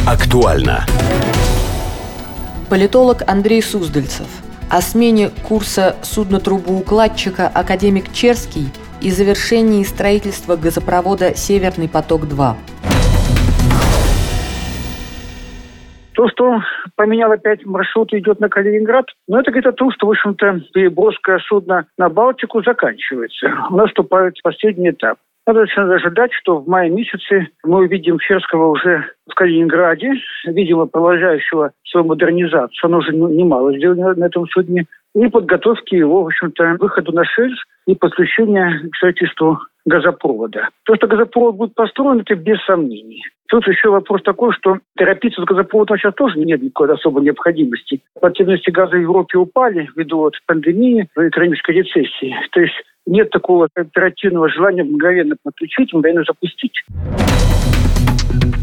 Актуально. Политолог Андрей Суздальцев. О смене курса суднотрубоукладчика академик Черский и завершении строительства газопровода «Северный поток-2». То, что поменял опять маршрут и идет на Калининград, это говорит о том, что, в общем-то, переброска судна на Балтику заканчивается. У нас вступает последний этап. Надо ожидать, что в мае месяце мы увидим Черского уже в Калининграде, видимо, продолжающего свою модернизацию. Он уже немало сделано на этом судне. И подготовки его, в общем-то, выходу на шельф и подключения к строительству газопровода. То, что газопровод будет построен, это без сомнений. Тут еще вопрос такой, что торопиться с газопроводом сейчас тоже нет никакой особой необходимости. Потребности газа в Европе упали ввиду пандемии, экономической рецессии. То есть нет такого оперативного желания мгновенно подключить, мгновенно запустить.